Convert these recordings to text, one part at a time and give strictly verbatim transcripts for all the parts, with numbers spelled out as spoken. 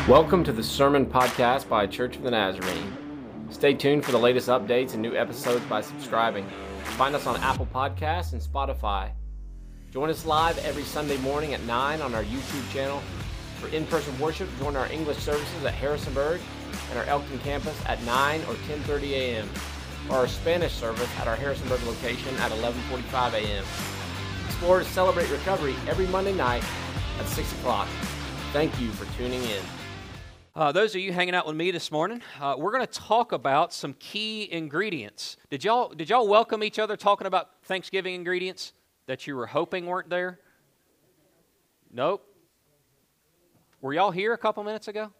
Welcome to the Sermon Podcast by Church of the Nazarene. Stay tuned for the latest updates and new episodes by subscribing. Find us on Apple Podcasts and Spotify. Join us live every Sunday morning at nine on our YouTube channel. For in-person worship, join our English services at Harrisonburg and our Elkton campus at nine or ten thirty a.m. or our Spanish service at our Harrisonburg location at eleven forty-five a.m. Explorers celebrate recovery every Monday night at six o'clock. Thank you for tuning in. Uh, those of you hanging out with me this morning, uh, we're going to talk about some key ingredients. Did y'all did y'all welcome each other talking about Thanksgiving ingredients that you were hoping weren't there? Nope. Were y'all here a couple minutes ago?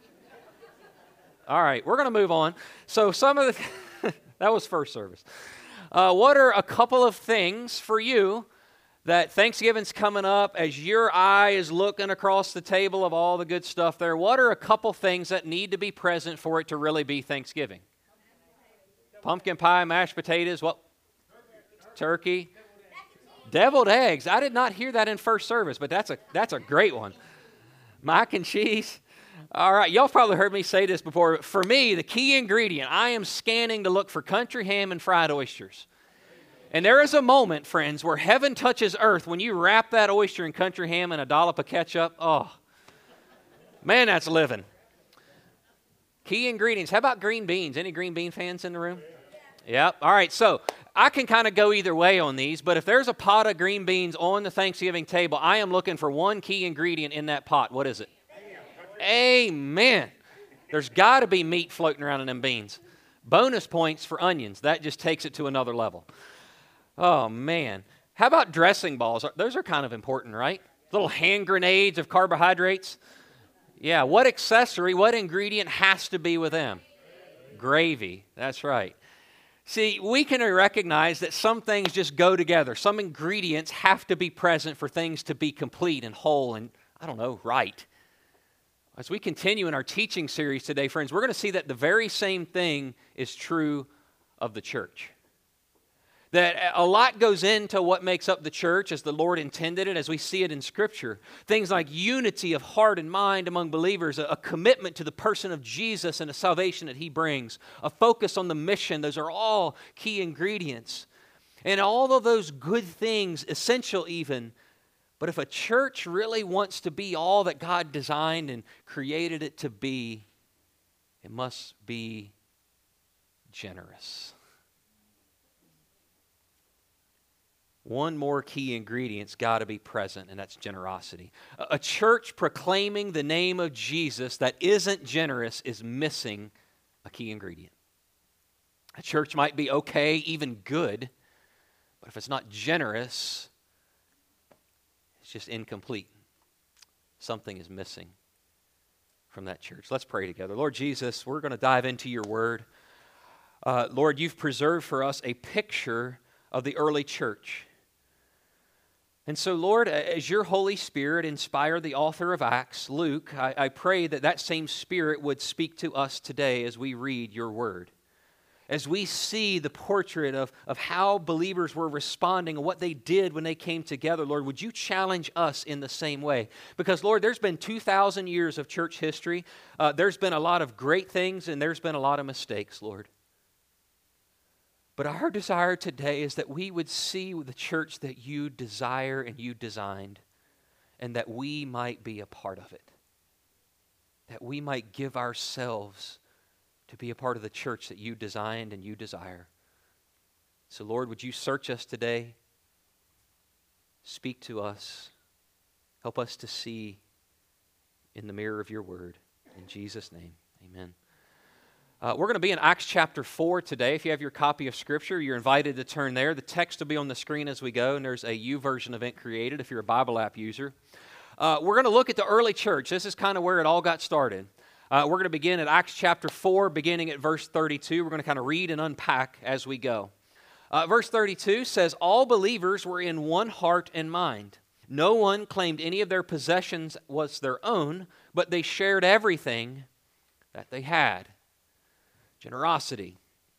All right, we're going to move on. So some of the that was first service. Uh, what are a couple of things for you that Thanksgiving's coming up, as your eye is looking across the table of all the good stuff there? What are a couple things that need to be present for it to really be Thanksgiving? Pumpkin pie, mashed potatoes, what? Turkey. Deviled eggs. I did not hear that in first service, but that's a that's a great one. Mac and cheese. All right, y'all probably heard me say this before. For me, the key ingredient, I am scanning to look for country ham and fried oysters. And there is a moment, friends, where heaven touches earth when you wrap that oyster in country ham and a dollop of ketchup. Oh, man, that's living. Key ingredients. How about green beans? Any green bean fans in the room? Yep. All right, so I can kind of go either way on these, but if there's a pot of green beans on the Thanksgiving table, I am looking for one key ingredient in that pot. What is it? Amen. There's got to be meat floating around in them beans. Bonus points for onions. That just takes it to another level. Oh, man. How about dressing balls? Those are kind of important, right? Little hand grenades of carbohydrates. Yeah, what accessory, what ingredient has to be with them? Gravy. That's right. See, we can recognize that some things just go together. Some ingredients have to be present for things to be complete and whole and, I don't know, right. As we continue in our teaching series today, friends, we're going to see that the very same thing is true of the church. That a lot goes into what makes up the church as the Lord intended it, as we see it in Scripture. Things like unity of heart and mind among believers, a commitment to the person of Jesus and the salvation that He brings, a focus on the mission. Those are all key ingredients. And all of those good things, essential even, but if a church really wants to be all that God designed and created it to be, it must be generous. One more key ingredient's got to be present, and that's generosity. A church proclaiming the name of Jesus that isn't generous is missing a key ingredient. A church might be okay, even good, but if it's not generous, it's just incomplete. Something is missing from that church. Let's pray together. Lord Jesus, we're going to dive into your word. Uh, Lord, you've preserved for us a picture of the early church. And so, Lord, as your Holy Spirit inspired the author of Acts, Luke, I, I pray that that same Spirit would speak to us today as we read your word. As we see the portrait of, of how believers were responding and what they did when they came together, Lord, would you challenge us in the same way? Because, Lord, there's been two thousand years of church history. Uh, there's been a lot of great things and there's been a lot of mistakes, Lord. But our desire today is that we would see the church that you desire and you designed, and that we might be a part of it. That we might give ourselves to be a part of the church that you designed and you desire. So, Lord, would you search us today? Speak to us. Help us to see in the mirror of your word. In Jesus' name, amen. Uh, we're going to be in Acts chapter four today. If you have your copy of Scripture, you're invited to turn there. The text will be on the screen as we go, and there's a YouVersion event created if you're a Bible app user. Uh, we're going to look at the early church. This is kind of where it all got started. Uh, we're going to begin at Acts chapter four, beginning at verse thirty-two. We're going to kind of read and unpack as we go. Uh, verse thirty-two says, "All believers were in one heart and mind. No one claimed any of their possessions was their own, but they shared everything that they had." Generosity.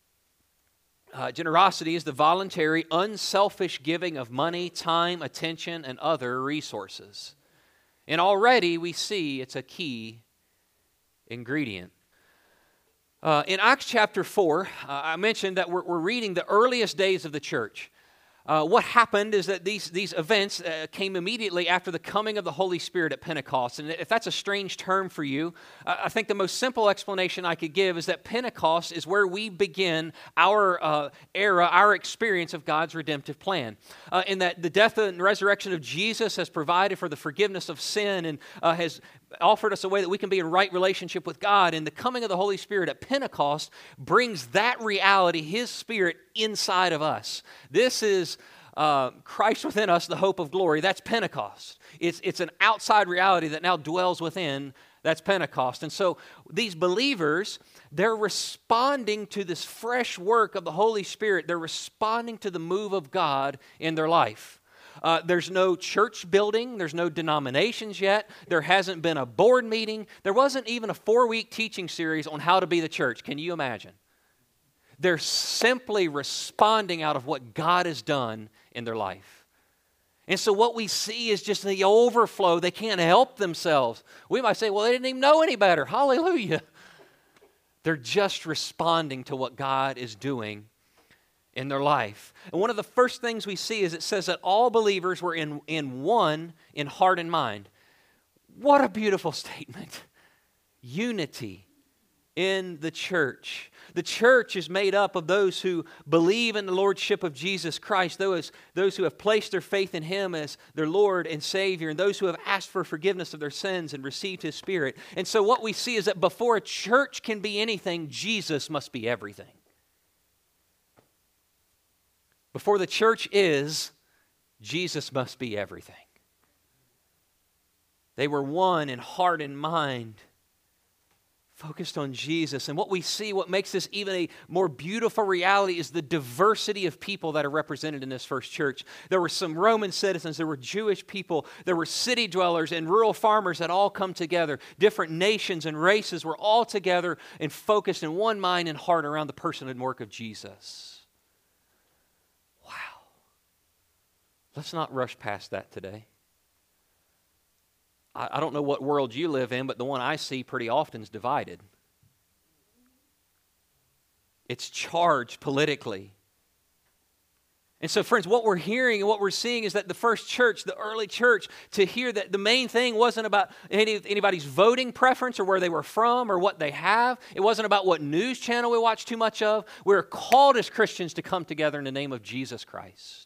Uh, generosity is the voluntary, unselfish giving of money, time, attention, and other resources. And already we see it's a key ingredient. Uh, in Acts chapter four, uh, I mentioned that we're, we're reading the earliest days of the church. Uh, what happened is that these, these events uh, came immediately after the coming of the Holy Spirit at Pentecost. And if that's a strange term for you, uh, I think the most simple explanation I could give is that Pentecost is where we begin our uh, era, our experience of God's redemptive plan. Uh, in that the death and resurrection of Jesus has provided for the forgiveness of sin and uh, has offered us a way that we can be in right relationship with God. And the coming of the Holy Spirit at Pentecost brings that reality, His Spirit, inside of us. This is uh, Christ within us, the hope of glory. That's Pentecost. It's, it's an outside reality that now dwells within. That's Pentecost. And so these believers, they're responding to this fresh work of the Holy Spirit. They're responding to the move of God in their life. Uh, there's no church building. There's no denominations yet. There hasn't been a board meeting. There wasn't even a four-week teaching series on how to be the church. Can you imagine? They're simply responding out of what God has done in their life. And so what we see is just the overflow. They can't help themselves. We might say, well, they didn't even know any better. Hallelujah. They're just responding to what God is doing in their life. And one of the first things we see is it says that all believers were in, in one in heart and mind. What a beautiful statement. Unity in the church. The church is made up of those who believe in the lordship of Jesus Christ, those, those who have placed their faith in Him as their Lord and Savior, and those who have asked for forgiveness of their sins and received His Spirit. And so what we see is that before a church can be anything, Jesus must be everything. Before the church is, Jesus must be everything. They were one in heart and mind, focused on Jesus. And what we see, what makes this even a more beautiful reality is the diversity of people that are represented in this first church. There were some Roman citizens, there were Jewish people, there were city dwellers and rural farmers that all come together. Different nations and races were all together and focused in one mind and heart around the person and work of Jesus. Let's not rush past that today. I, I don't know what world you live in, but the one I see pretty often is divided. It's charged politically. And so, friends, what we're hearing and what we're seeing is that the first church, the early church, to hear that the main thing wasn't about any, anybody's voting preference or where they were from or what they have. It wasn't about what news channel we watch too much of. We're called as Christians to come together in the name of Jesus Christ.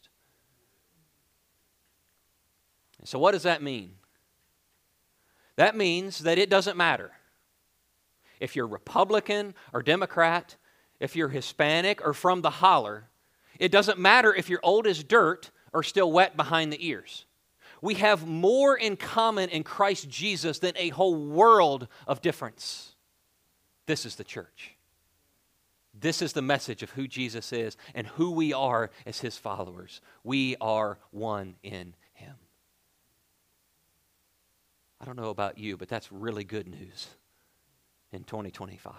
So what does that mean? That means that it doesn't matter if you're Republican or Democrat, if you're Hispanic or from the holler. It doesn't matter if you're old as dirt or still wet behind the ears. We have more in common in Christ Jesus than a whole world of difference. This is the church. This is the message of who Jesus is and who we are as His followers. We are one in Him. I don't know about you, but that's really good news in twenty twenty-five.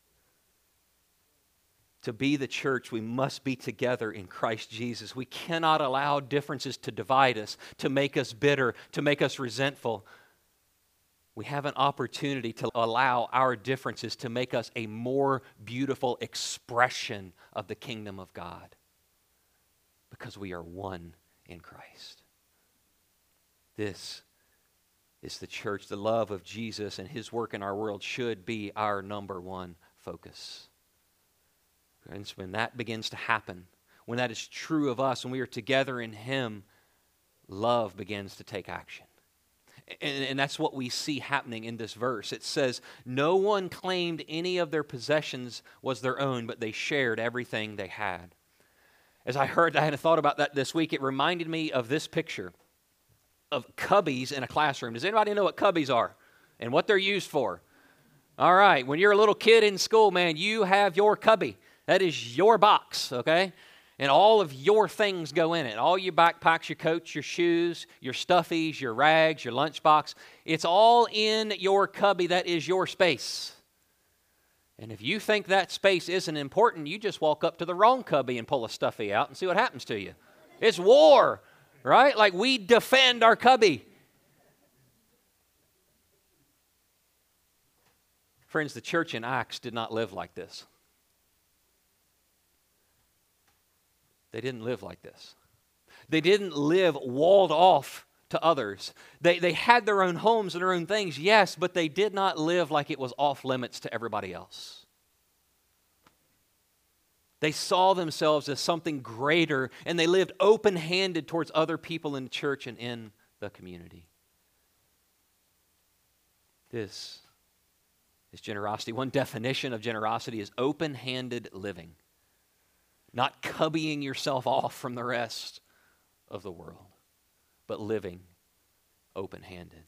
To be the church, we must be together in Christ Jesus. We cannot allow differences to divide us, to make us bitter, to make us resentful. We have an opportunity to allow our differences to make us a more beautiful expression of the kingdom of God, because we are one in Christ. This is the church. The love of Jesus and His work in our world should be our number one focus. And so when that begins to happen, when that is true of us, when we are together in Him, love begins to take action. And, and that's what we see happening in this verse. It says, no one claimed any of their possessions was their own, but they shared everything they had. As I heard, I had a thought about that this week. It reminded me of this picture of cubbies in a classroom. Does anybody know what cubbies are and what they're used for? All right, when you're a little kid in school, man, you have your cubby. That is your box, okay? And all of your things go in it. All your backpacks, your coats, your shoes, your stuffies, your rags, your lunchbox. It's all in your cubby. That is your space. And if you think that space isn't important, you just walk up to the wrong cubby and pull a stuffy out and see what happens to you. It's war. Right? Like we defend our cubby. Friends, the church in Acts did not live like this. They didn't live like this. They didn't live walled off to others. They, they had their own homes and their own things, yes, but they did not live like it was off limits to everybody else. They saw themselves as something greater, and they lived open-handed towards other people in the church and in the community. This is generosity. One definition of generosity is open-handed living, not cubbying yourself off from the rest of the world, but living open-handed.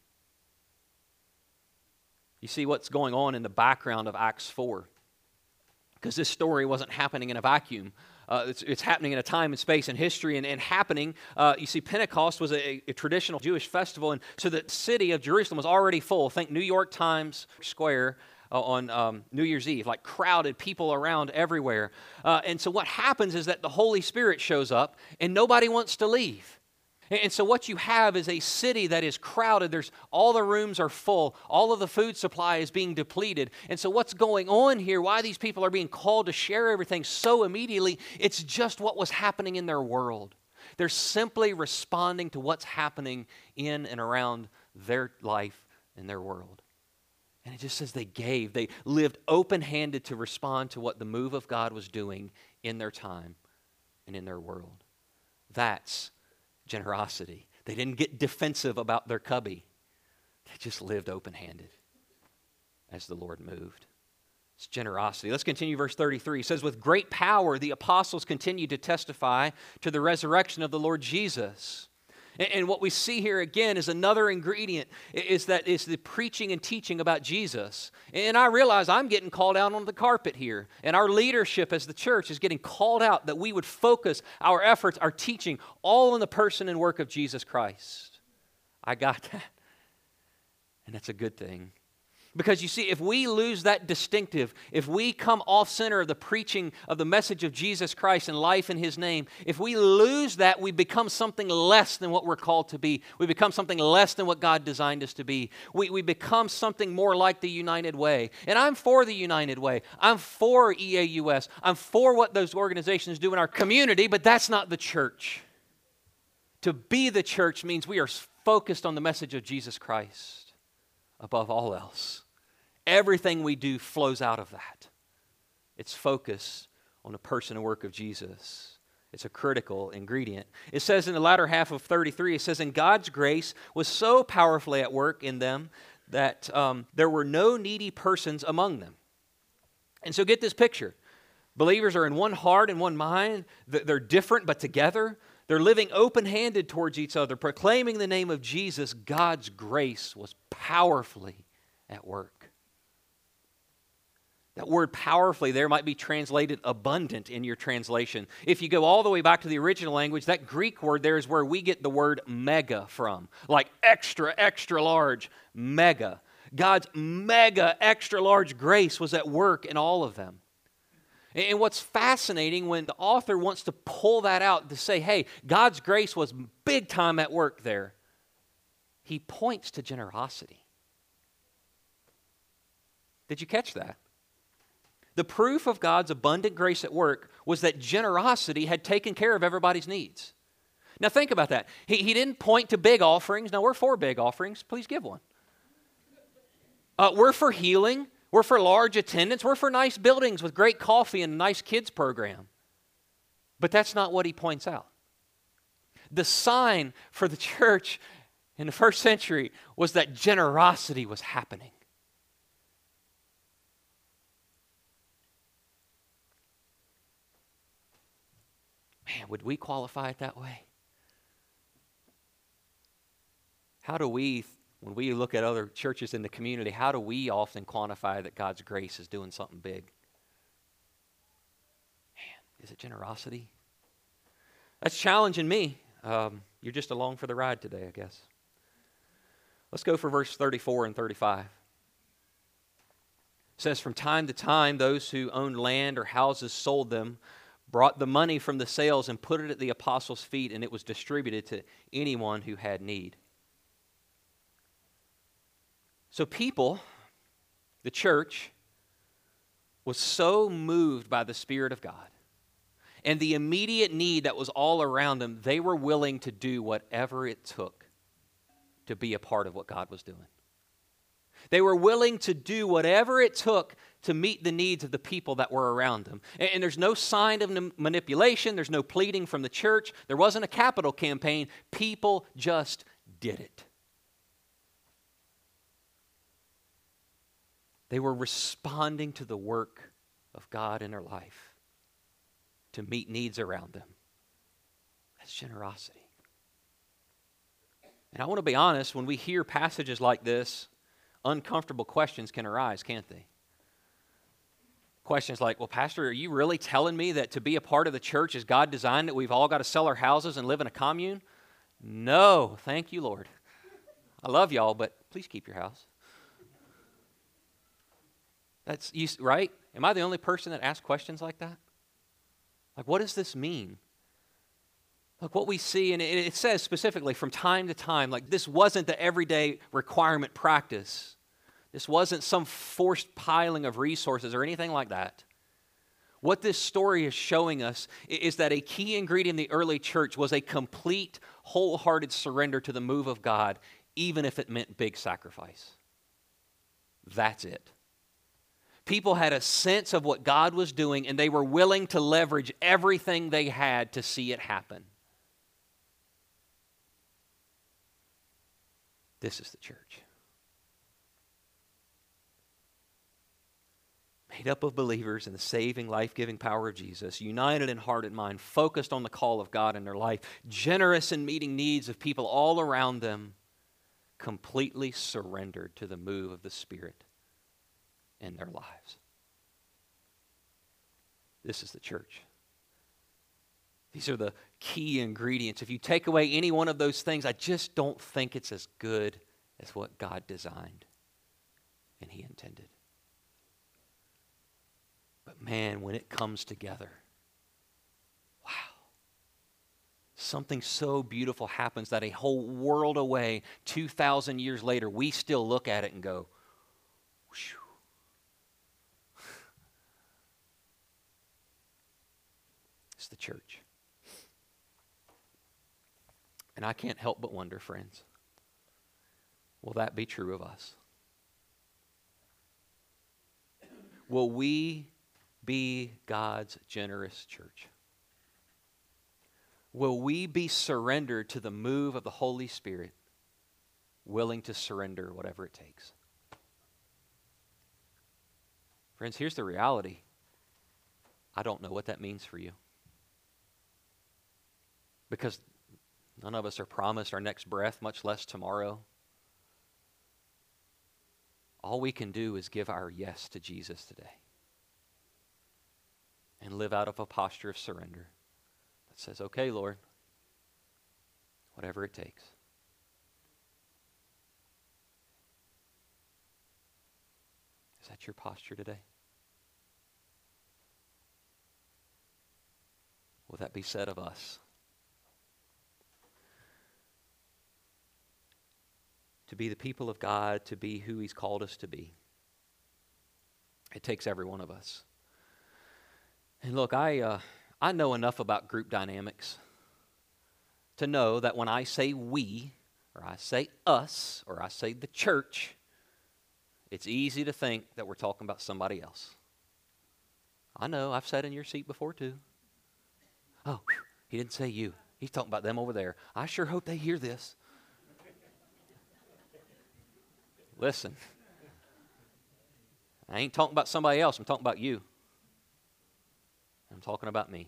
You see what's going on in the background of Acts four. Because this story wasn't happening in a vacuum. Uh, it's, it's happening in a time and space and history and, and happening. Uh, you see, Pentecost was a, a traditional Jewish festival, and so the city of Jerusalem was already full. Think New York Times Square uh, on um, New Year's Eve, like crowded, people around everywhere. Uh, and so what happens is that the Holy Spirit shows up, and nobody wants to leave. And so what you have is a city that is crowded. There's all the rooms are full. All of the food supply is being depleted. And so what's going on here, why these people are being called to share everything so immediately, it's just what was happening in their world. They're simply responding to what's happening in and around their life and their world. And it just says they gave. They lived open-handed to respond to what the move of God was doing in their time and in their world. That's generosity. They didn't get defensive about their cubby. They just lived open-handed as the Lord moved. It's generosity. Let's continue verse thirty-three. It says, with great power the apostles continued to testify to the resurrection of the Lord Jesus. And, and what we see here again is another ingredient, is that it's the preaching and teaching about Jesus. And I realize I'm getting called out on the carpet here. And our leadership as the church is getting called out that we would focus our efforts, our teaching, all on the person and work of Jesus Christ. I got that. And that's a good thing. Because you see, if we lose that distinctive, if we come off center of the preaching of the message of Jesus Christ and life in His name, if we lose that, we become something less than what we're called to be. We become something less than what God designed us to be. We, we become something more like the United Way. And I'm for the United Way. I'm for E A U S. I'm for what those organizations do in our community, but that's not the church. To be the church means we are focused on the message of Jesus Christ above all else. Everything we do flows out of that. It's focused on the person and work of Jesus. It's a critical ingredient. It says in the latter half of thirty-three, it says, and God's grace was so powerfully at work in them that um, there were no needy persons among them. And so get this picture. Believers are in one heart and one mind. They're different but together. They're living open-handed towards each other, proclaiming the name of Jesus. God's grace was powerfully at work. That word powerfully there might be translated abundant in your translation. If you go all the way back to the original language, that Greek word there is where we get the word mega from. Like extra, extra large, mega. God's mega, extra large grace was at work in all of them. And what's fascinating when the author wants to pull that out to say, hey, God's grace was big time at work there, he points to generosity. Did you catch that? The proof of God's abundant grace at work was that generosity had taken care of everybody's needs. Now think about that. He, he didn't point to big offerings. Now we're for big offerings. Please give one. Uh, we're for healing. We're for large attendance. We're for nice buildings with great coffee and a nice kids program. But that's not what he points out. The sign for the church in the first century was that generosity was happening. Man, would we qualify it that way? How do we, when we look at other churches in the community, how do we often quantify that God's grace is doing something big? Man, is it generosity? That's challenging me. Um, you're just along for the ride today, I guess. Let's go for verse thirty-four and thirty-five. It says, from time to time, those who owned land or houses sold them, brought the money from the sales and put it at the apostles' feet, and it was distributed to anyone who had need. So people, the church, was so moved by the Spirit of God and the immediate need that was all around them, they were willing to do whatever it took to be a part of what God was doing. They were willing to do whatever it took to meet the needs of the people that were around them. And, and there's no sign of n- manipulation. There's no pleading from the church. There wasn't a capital campaign. People just did it. They were responding to the work of God in their life to meet needs around them. That's generosity. And I want to be honest, when we hear passages like this, uncomfortable questions can arise, can't they? Questions like, well, Pastor, are you really telling me that to be a part of the church is God designed that we've all got to sell our houses and live in a commune? No, thank you, Lord. I love y'all, but please keep your house. That's, you, right? Am I the only person that asks questions like that? Like, what does this mean? Look, what we see, and it, it says specifically from time to time, like this wasn't the everyday requirement practice. This wasn't some forced piling of resources or anything like that. What this story is showing us is that a key ingredient in the early church was a complete, wholehearted surrender to the move of God, even if it meant big sacrifice. That's it. People had a sense of what God was doing, and they were willing to leverage everything they had to see it happen. This is the church. Made up of believers in the saving, life-giving power of Jesus, united in heart and mind, focused on the call of God in their life, generous in meeting needs of people all around them, completely surrendered to the move of the Spirit in their lives. This is the church. These are the key ingredients. If you take away any one of those things, I just don't think it's as good as what God designed and He intended. But man, when it comes together, wow, something so beautiful happens that a whole world away, two thousand years later, we still look at it and go, whew. It's the church. And I can't help but wonder, friends, will that be true of us? Will we be God's generous church? Will we be surrendered to the move of the Holy Spirit, willing to surrender whatever it takes? Friends, here's the reality. I don't know what that means for you. Because none of us are promised our next breath, much less tomorrow. All we can do is give our yes to Jesus today and live out of a posture of surrender that says, okay, Lord, whatever it takes. Is that your posture today? Will that be said of us? To be the people of God, to be who He's called us to be. It takes every one of us. And look, I uh, I know enough about group dynamics to know that when I say we, or I say us, or I say the church, it's easy to think that we're talking about somebody else. I know, I've sat in your seat before too. Oh, whew, he didn't say you. He's talking about them over there. I sure hope they hear this. Listen, I ain't talking about somebody else. I'm talking about you. I'm talking about me.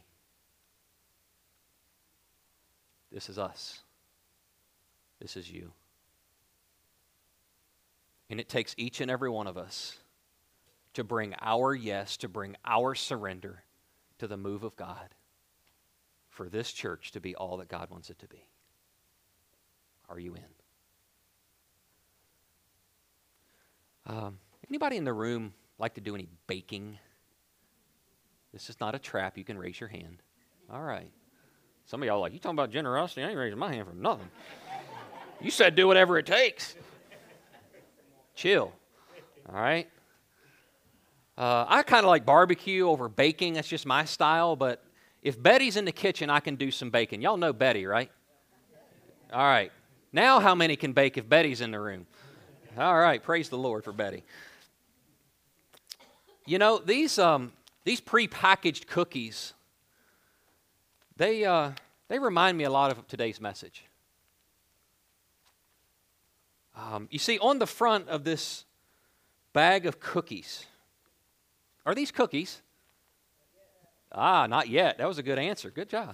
This is us. This is you. And it takes each and every one of us to bring our yes, to bring our surrender to the move of God for this church to be all that God wants it to be. Are you in? Um, anybody in the room like to do any baking? This is not a trap. You can raise your hand. All right. Some of y'all are like, you talking about generosity? I ain't raising my hand for nothing. You said do whatever it takes. Chill. All right. Uh, I kind of like barbecue over baking. That's just my style. But if Betty's in the kitchen, I can do some baking. Y'all know Betty, right? All right. Now how many can bake if Betty's in the room? All right. Praise the Lord for Betty. You know, these um, these prepackaged cookies, they, uh, they remind me a lot of today's message. Um, you see, on the front of this bag of cookies, are these cookies? Ah, not yet. That was a good answer. Good job.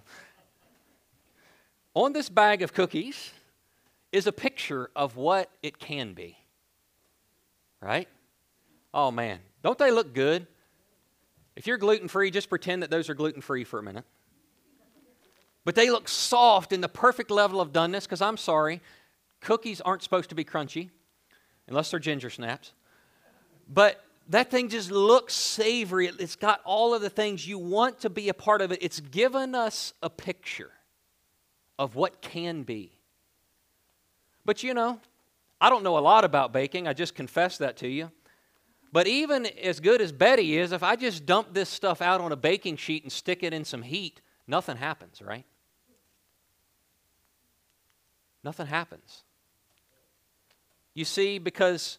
On this bag of cookies is a picture of what it can be. Right? Oh, man. Don't they look good? If you're gluten-free, just pretend that those are gluten-free for a minute. But they look soft in the perfect level of doneness, because I'm sorry, cookies aren't supposed to be crunchy, unless they're ginger snaps. But that thing just looks savory. It's got all of the things you want to be a part of it. It's given us a picture of what can be. But you know, I don't know a lot about baking. I just confessed that to you. But even as good as Betty is, if I just dump this stuff out on a baking sheet and stick it in some heat, nothing happens, right? Nothing happens. You see, because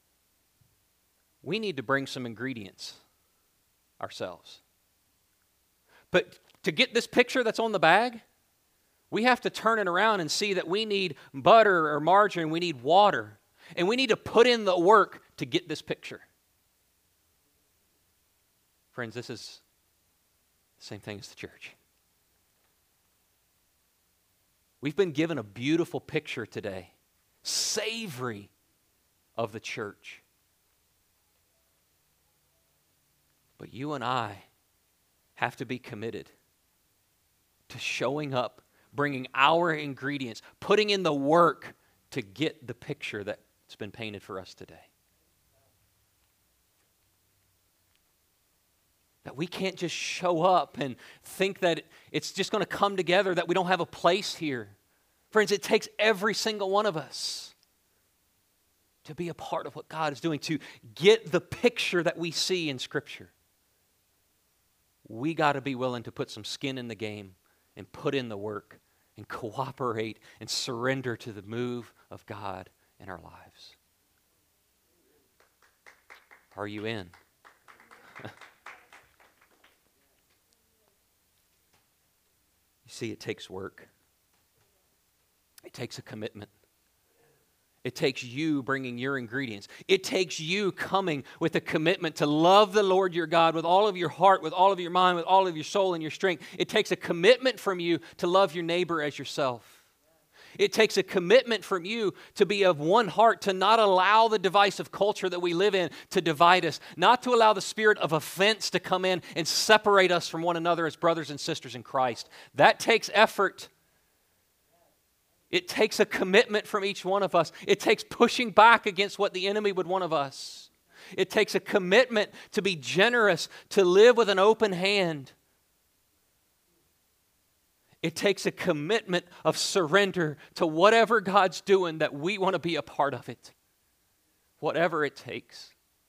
we need to bring some ingredients ourselves. But to get this picture that's on the bag, we have to turn it around and see that we need butter or margarine, we need water, and we need to put in the work to get this picture. Friends, this is the same thing as the church. We've been given a beautiful picture today, savory of the church. But you and I have to be committed to showing up, bringing our ingredients, putting in the work to get the picture that's been painted for us today. That we can't just show up and think that it's just going to come together, that we don't have a place here. Friends, it takes every single one of us to be a part of what God is doing, to get the picture that we see in Scripture. We got to be willing to put some skin in the game and put in the work and cooperate and surrender to the move of God in our lives. Are you in? You see, it takes work. It takes a commitment. It takes you bringing your ingredients. It takes you coming with a commitment to love the Lord your God with all of your heart, with all of your mind, with all of your soul and your strength. It takes a commitment from you to love your neighbor as yourself. It takes a commitment from you to be of one heart, to not allow the divisive culture that we live in to divide us, not to allow the spirit of offense to come in and separate us from one another as brothers and sisters in Christ. That takes effort. It takes a commitment from each one of us. It takes pushing back against what the enemy would want of us. It takes a commitment to be generous, to live with an open hand. It takes a commitment of surrender to whatever God's doing, that we want to be a part of it. Whatever it takes.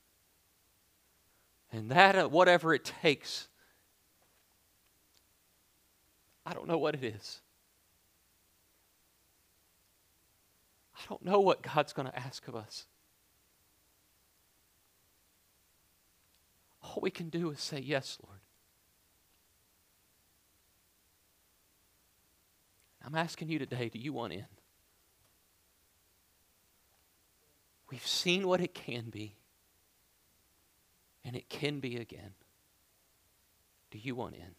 And that, uh, whatever it takes, I don't know what it is. I don't know what God's going to ask of us. All we can do is say, yes, Lord. I'm asking you today, do you want in? We've seen what it can be, and it can be again. Do you want in?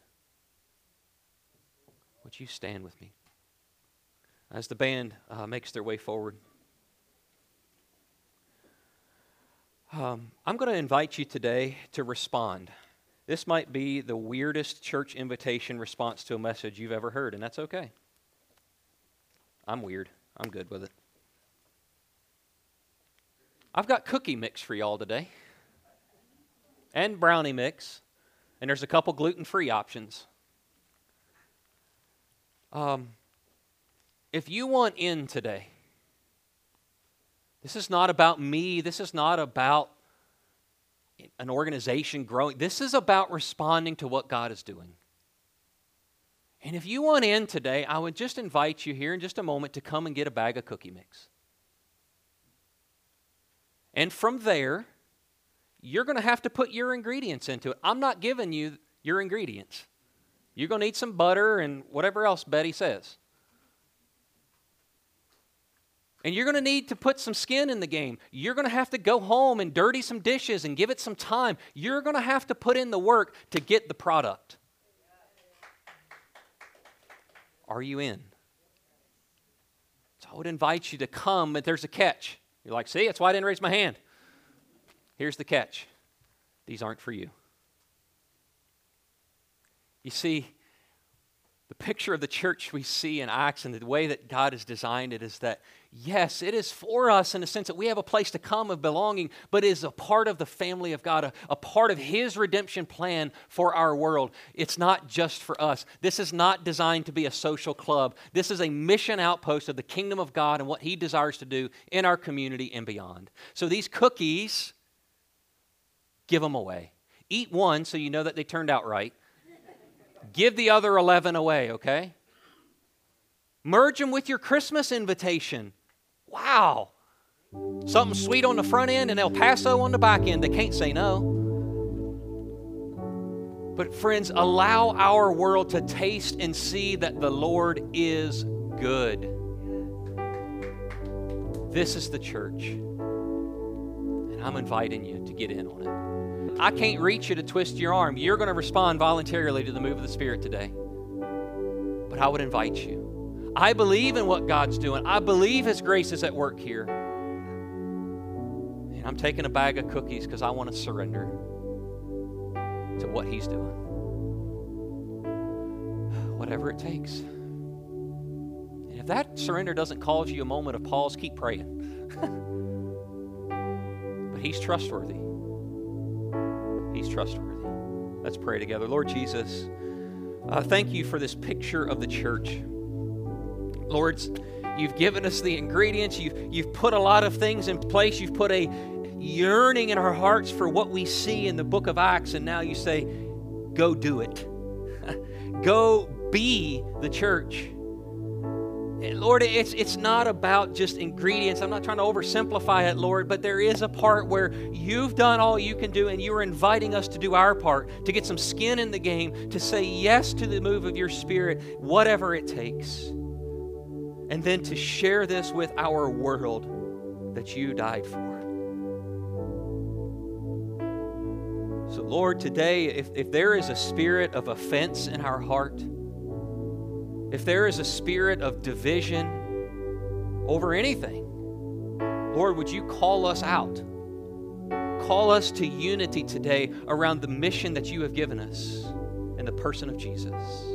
Would you stand with me? As the band uh, makes their way forward, um, I'm going to invite you today to respond. This might be the weirdest church invitation response to a message you've ever heard, and that's okay. I'm weird. I'm good with it. I've got cookie mix for y'all today, and brownie mix, and there's a couple gluten-free options. Um... If you want in today, this is not about me. This is not about an organization growing. This is about responding to what God is doing. And if you want in today, I would just invite you here in just a moment to come and get a bag of cookie mix. And from there, you're going to have to put your ingredients into it. I'm not giving you your ingredients. You're going to need some butter and whatever else Betty says. And you're going to need to put some skin in the game. You're going to have to go home and dirty some dishes and give it some time. You're going to have to put in the work to get the product. Are you in? So I would invite you to come, but there's a catch. You're like, see, that's why I didn't raise my hand. Here's the catch. These aren't for you. You see, the picture of the church we see in Acts and the way that God has designed it is that, yes, it is for us in the sense that we have a place to come of belonging, but it is a part of the family of God, a, a part of His redemption plan for our world. It's not just for us. This is not designed to be a social club. This is a mission outpost of the kingdom of God and what He desires to do in our community and beyond. So these cookies, give them away. Eat one so you know that they turned out right. Give the other eleven away, okay? Merge them with your Christmas invitation. Wow. Something sweet on the front end and El Paso on the back end. They can't say no. But friends, allow our world to taste and see that the Lord is good. This is the church. And I'm inviting you to get in on it. I can't reach you to twist your arm. You're going to respond voluntarily to the move of the Spirit today. But I would invite you. I believe in what God's doing. I believe His grace is at work here. And I'm taking a bag of cookies because I want to surrender to what He's doing. Whatever it takes. And if that surrender doesn't cause you a moment of pause, keep praying. But He's trustworthy. He's trustworthy. Let's pray together. Lord Jesus, uh, thank you for this picture of the church. Lord, you've given us the ingredients. You've, you've put a lot of things in place. You've put a yearning in our hearts for what we see in the book of Acts. And now you say, go do it. Go be the church. And Lord, it's, it's not about just ingredients. I'm not trying to oversimplify it, Lord, but there is a part where you've done all you can do and you are inviting us to do our part, to get some skin in the game, to say yes to the move of your Spirit, whatever it takes. And then to share this with our world that you died for. So Lord, today, if, if there is a spirit of offense in our heart, if there is a spirit of division over anything, Lord, would you call us out? Call us to unity today around the mission that you have given us in the person of Jesus.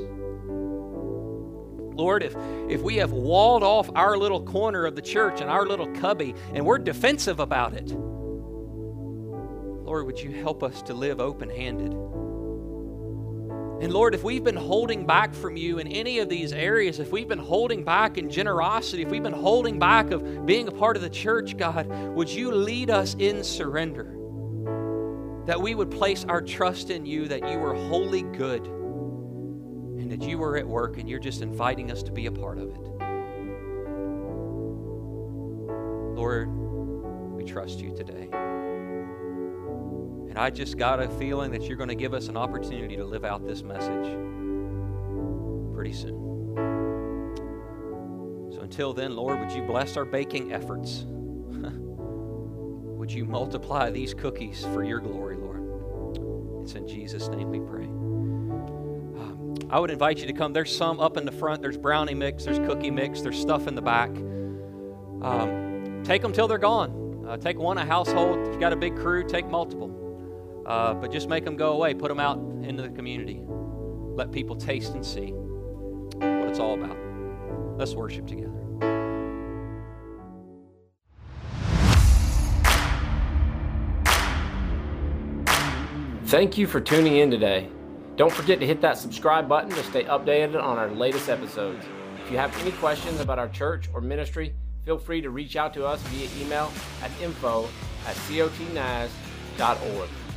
Lord, if, if we have walled off our little corner of the church and our little cubby and we're defensive about it, Lord, would you help us to live open-handed? And Lord, if we've been holding back from you in any of these areas, if we've been holding back in generosity, if we've been holding back of being a part of the church, God, would you lead us in surrender? That we would place our trust in you, that you are wholly good, and that you are at work, and you're just inviting us to be a part of it. Lord, we trust you today. And I just got a feeling that you're going to give us an opportunity to live out this message pretty soon. So until then, Lord, would you bless our baking efforts? Would you multiply these cookies for your glory, Lord? It's in Jesus' name we pray. Um, I would invite you to come. There's some up in the front. There's brownie mix. There's cookie mix. There's stuff in the back. Um, take them till they're gone. Uh, take one a household. If you've got a big crew, take multiple. Uh, but just make them go away. Put them out into the community. Let people taste and see what it's all about. Let's worship together. Thank you for tuning in today. Don't forget to hit that subscribe button to stay updated on our latest episodes. If you have any questions about our church or ministry, feel free to reach out to us via email at info at cotnaz dot org.